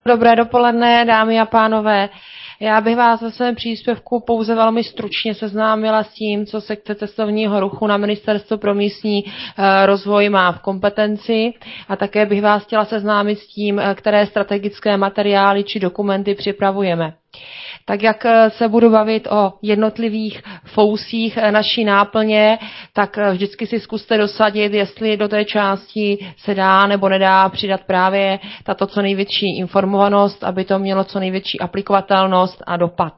Dobré dopoledne, dámy a pánové. Já bych vás ve svém příspěvku pouze velmi stručně seznámila s tím, co sekce cestovního ruchu na Ministerstvu pro místní rozvoj má v kompetenci, a také bych vás chtěla seznámit s tím, které strategické materiály či dokumenty připravujeme. Tak jak se budu bavit o jednotlivých fousích naší náplně, tak vždycky si zkuste dosadit, jestli do té části se dá nebo nedá přidat právě tato co největší informovanost, aby to mělo co největší aplikovatelnost a dopad.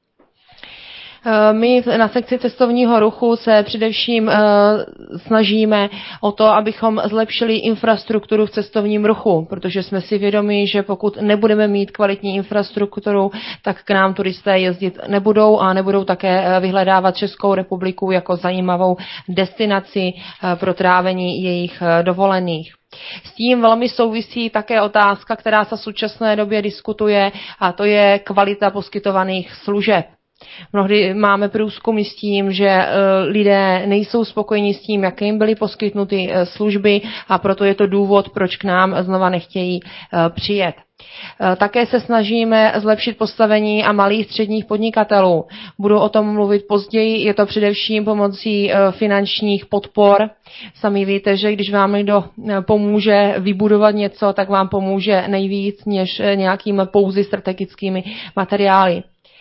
My na sekci cestovního ruchu se především snažíme o to, abychom zlepšili infrastrukturu v cestovním ruchu, protože jsme si vědomi, že pokud nebudeme mít kvalitní infrastrukturu, tak k nám turisté jezdit nebudou a nebudou také vyhledávat Českou republiku jako zajímavou destinaci pro trávení jejich dovolených. S tím velmi souvisí také otázka, která se v současné době diskutuje, a to je kvalita poskytovaných služeb. Mnohdy máme průzkumy s tím, že lidé nejsou spokojeni s tím, jaké jim byly poskytnuty služby, a proto je to důvod, proč k nám znova nechtějí přijet. Také se snažíme zlepšit postavení a malých středních podnikatelů. Budu o tom mluvit později, je to především pomocí finančních podpor. Sami víte, že když vám někdo pomůže vybudovat něco, tak vám pomůže nejvíc než nějakými pouze strategickými materiály.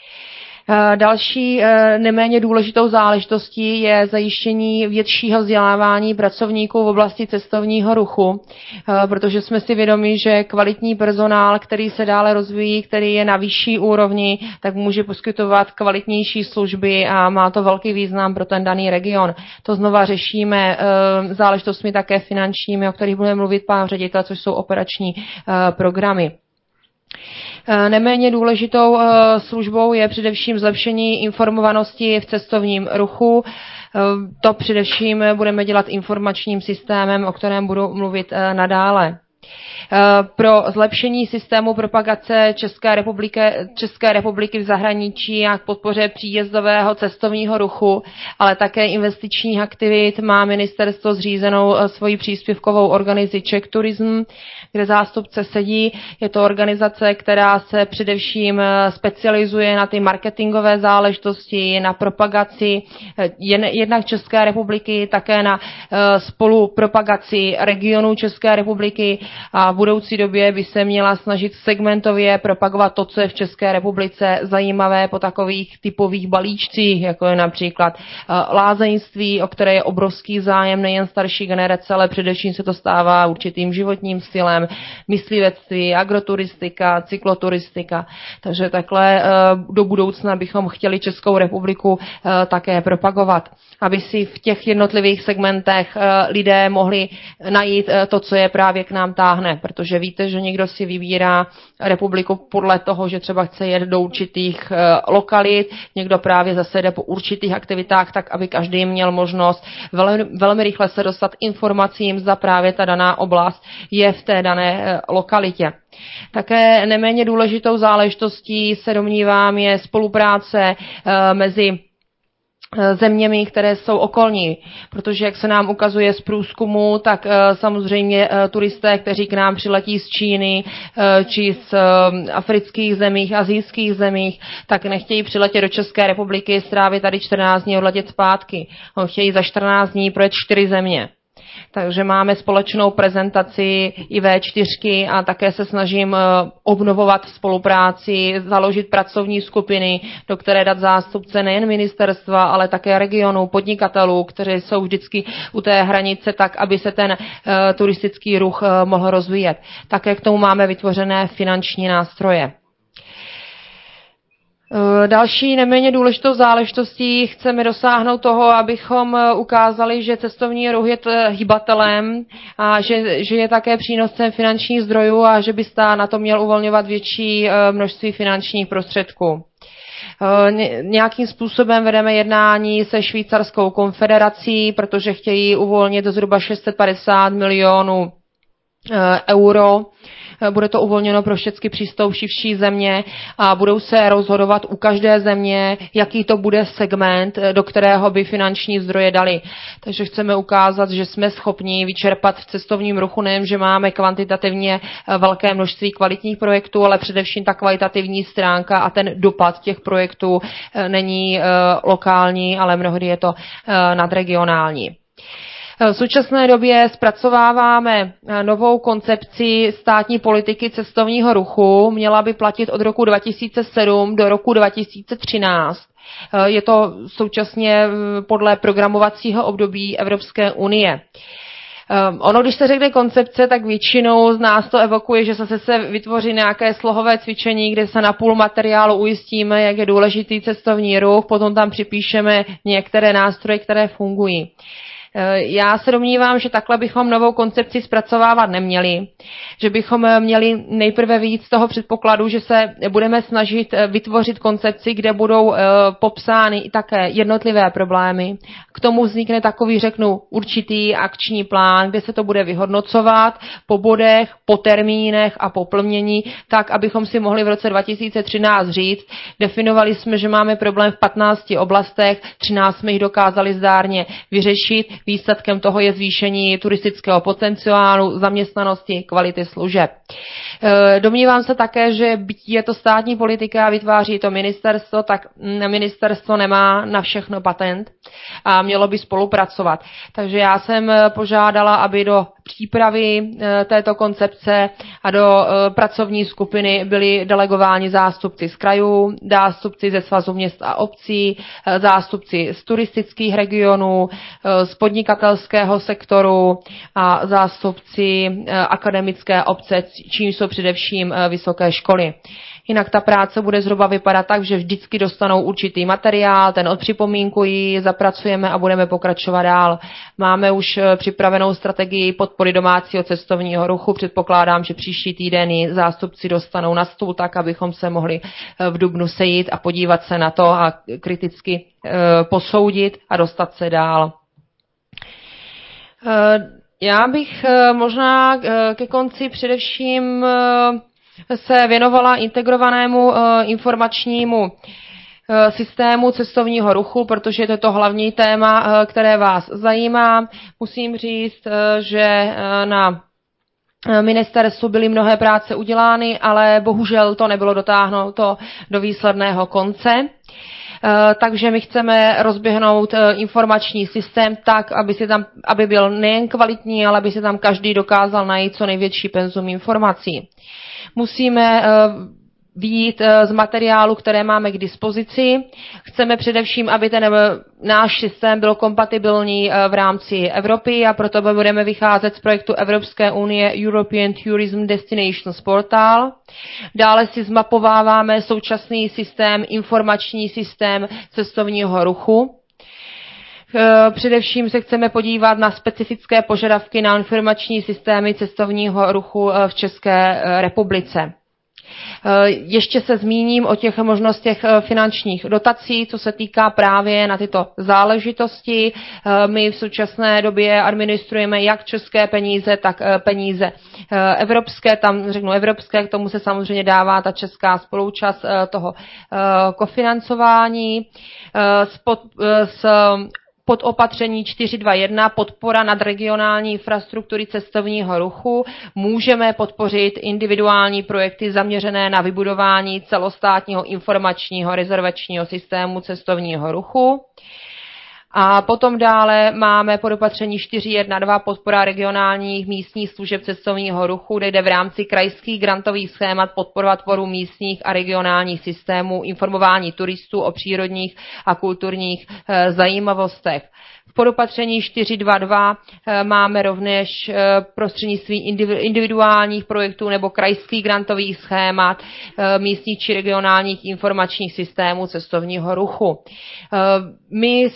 Další neméně důležitou záležitostí je zajištění většího vzdělávání pracovníků v oblasti cestovního ruchu, protože jsme si vědomi, že kvalitní personál, který se dále rozvíjí, který je na vyšší úrovni, tak může poskytovat kvalitnější služby a má to velký význam pro ten daný region. To znova řešíme záležitostmi také finančními, o kterých bude mluvit pán ředitel, což jsou operační programy. Neméně důležitou službou je především zlepšení informovanosti v cestovním ruchu. To především budeme dělat informačním systémem, o kterém budu mluvit nadále. Pro zlepšení systému propagace České republiky v zahraničí a k podpoře příjezdového cestovního ruchu, ale také investičních aktivit má ministerstvo zřízenou svoji příspěvkovou organizaci Czech Tourism, kde zástupce sedí. Je to organizace, která se především specializuje na ty marketingové záležitosti, na propagaci jednak České republiky, také na spolupropagaci regionů České republiky, a v budoucí době by se měla snažit segmentově propagovat to, co je v České republice zajímavé po takových typových balíčcích, jako je například lázeňství, o které je obrovský zájem nejen starší generace, ale především se to stává určitým životním stylem, myslivectví, agroturistika, cykloturistika. Takže takhle do budoucna bychom chtěli Českou republiku také propagovat, aby si v těch jednotlivých segmentech lidé mohli najít to, co je právě k nám táhne, protože víte, že někdo si vybírá republiku podle toho, že třeba chce jet do určitých lokalit, někdo právě zase jde po určitých aktivitách, tak aby každý měl možnost velmi rychle se dostat informacím, zda právě ta daná oblast je v té dané lokalitě. Také neméně důležitou záležitostí se domnívám je spolupráce mezi zeměmi, které jsou okolní, protože jak se nám ukazuje z průzkumu, tak samozřejmě turisté, kteří k nám přiletí z Číny či z afrických zemích, asijských zemích, tak nechtějí přiletět do České republiky, strávit tady 14 dní a odletět zpátky. Chtějí za 14 dní projet 4 země. Takže máme společnou prezentaci i V4 a také se snažím obnovovat spolupráci, založit pracovní skupiny, do které dát zástupce nejen ministerstva, ale také regionů, podnikatelů, kteří jsou vždycky u té hranice tak, aby se ten turistický ruch mohl rozvíjet. Také k tomu máme vytvořené finanční nástroje. Další neméně důležitou záležitostí chceme dosáhnout toho, abychom ukázali, že cestovní ruch je hybatelem a že je také přínosem finančních zdrojů a že by stát na to měl uvolňovat větší množství finančních prostředků. Nějakým způsobem vedeme jednání se Švýcarskou konfederací, protože chtějí uvolnit zhruba 650 milionů euro. Bude to uvolněno pro všechny přistoupivší země a budou se rozhodovat u každé země, jaký to bude segment, do kterého by finanční zdroje dali. Takže chceme ukázat, že jsme schopni vyčerpat v cestovním ruchu nejen, že máme kvantitativně velké množství kvalitních projektů, ale především ta kvalitativní stránka a ten dopad těch projektů není lokální, ale mnohdy je to nadregionální. V současné době zpracováváme novou koncepci státní politiky cestovního ruchu. Měla by platit od roku 2007 do roku 2013. Je to současně podle programovacího období Evropské unie. Ono, když se řekne koncepce, tak většinou z nás to evokuje, že zase se vytvoří nějaké slohové cvičení, kde se na půl materiálu ujistíme, jak je důležitý cestovní ruch, potom tam připíšeme některé nástroje, které fungují. Já se domnívám, že takhle bychom novou koncepci zpracovávat neměli, že bychom měli nejprve vyjít z toho předpokladu, že se budeme snažit vytvořit koncepci, kde budou popsány i také jednotlivé problémy. K tomu vznikne takový, řeknu, určitý akční plán, kde se to bude vyhodnocovat po bodech, po termínech a po plnění, tak, abychom si mohli v roce 2013 říct, definovali jsme, že máme problém v 15 oblastech, 13 jsme jich dokázali zdárně vyřešit. Výsledkem toho je zvýšení turistického potenciálu, zaměstnanosti, kvality služeb. Domnívám se také, že byť je to státní politika a vytváří to ministerstvo, tak ministerstvo nemá na všechno patent a mělo by spolupracovat. Takže já jsem požádala, aby do přípravy této koncepce a do pracovní skupiny byli delegováni zástupci z krajů, zástupci ze Svazu měst a obcí, zástupci z turistických regionů, z podnikatelského sektoru a zástupci akademické obce, čím jsou především vysoké školy. Jinak ta práce bude zhruba vypadat tak, že vždycky dostanou určitý materiál, ten odpřipomínkují, zapracujeme a budeme pokračovat dál. Máme už připravenou strategii podpory domácího cestovního ruchu. Předpokládám, že příští týden ji zástupci dostanou na stůl tak, abychom se mohli v dubnu sejít a podívat se na to a kriticky posoudit a dostat se dál. Já bych možná ke konci především se věnovala integrovanému informačnímu systému cestovního ruchu, protože je to hlavní téma, které vás zajímá. Musím říct, že na ministerstvu byly mnohé práce udělány, ale bohužel to nebylo dotáhnuto do výsledného konce. Takže my chceme rozběhnout informační systém tak, aby byl nejen kvalitní, ale aby se tam každý dokázal najít co největší penzum informací. Musíme vyjít z materiálu, které máme k dispozici. Chceme především, aby ten náš systém byl kompatibilní v rámci Evropy a proto budeme vycházet z projektu Evropské unie European Tourism Destinations Portal. Dále si zmapováváme současný systém, informační systém cestovního ruchu. Především se chceme podívat na specifické požadavky na informační systémy cestovního ruchu v České republice. Ještě se zmíním o těch možnostech finančních dotací, co se týká právě na tyto záležitosti. My v současné době administrujeme jak české peníze, tak peníze evropské, tam řeknu evropské, k tomu se samozřejmě dává ta česká spoluúčast toho kofinancování. Pod opatření 4.2.1 podpora nadregionální infrastruktury cestovního ruchu můžeme podpořit individuální projekty zaměřené na vybudování celostátního informačního rezervačního systému cestovního ruchu. A potom dále máme pod opatření 4.1.2 podpora regionálních místních služeb cestovního ruchu, kde jde v rámci krajských grantových schémat podporovat tvorbu místních a regionálních systémů informování turistů o přírodních a kulturních zajímavostech. V podopatření 4.2.2 máme rovněž prostřednictvím individuálních projektů nebo krajských grantových schémat místních či regionálních informačních systémů cestovního ruchu. My jsme v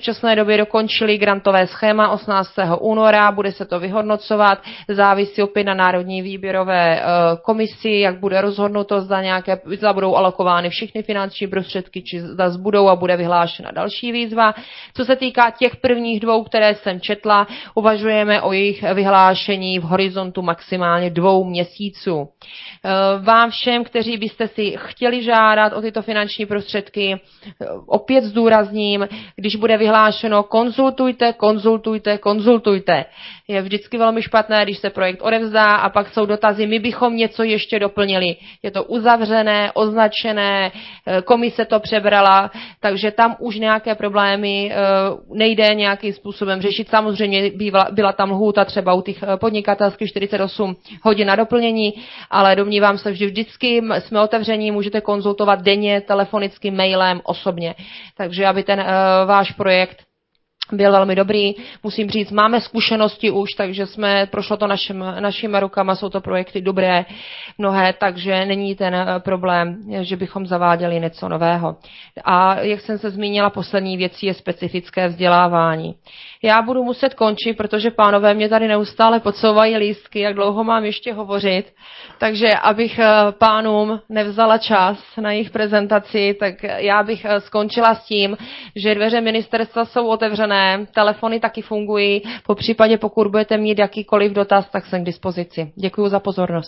současné době dokončili grantové schéma 18. února, bude se to vyhodnocovat, závisí opět na Národní výběrové komisi, jak bude rozhodnuto, zda budou alokovány všechny finanční prostředky, či zda zbudou a bude vyhlášena další výzva. Co se týká těch prvních dvou, které jsem četla, uvažujeme o jejich vyhlášení v horizontu maximálně 2 měsíců. Vám všem, kteří byste si chtěli žádat o tyto finanční prostředky, opět zdůrazním, když bude vyhlášeno, konzultujte. Je vždycky velmi špatné, když se projekt odevzdá a pak jsou dotazy, my bychom něco ještě doplnili. Je to uzavřené, označené, komise to přebrala, takže tam už nějaké problémy nejde nějakým způsobem řešit. Samozřejmě byla tam lhůta třeba u těch podnikatelských 48 hodin na doplnění, ale domnívám se, že vždycky jsme otevření, můžete konzultovat denně, telefonicky, mailem, osobně. Takže aby ten váš projekt byl velmi dobrý. Musím říct, máme zkušenosti už, takže prošlo to našimi rukama, jsou to projekty dobré, mnohé, takže není ten problém, že bychom zaváděli něco nového. A jak jsem se zmínila, poslední věcí je specifické vzdělávání. Já budu muset končit, protože pánové mě tady neustále podsouvají lístky, jak dlouho mám ještě hovořit. Takže abych pánům nevzala čas na jejich prezentaci, tak já bych skončila s tím, že dveře ministerstva jsou otevřené, telefony taky fungují, popřípadě pokud budete mít jakýkoliv dotaz, tak jsem k dispozici. Děkuji za pozornost.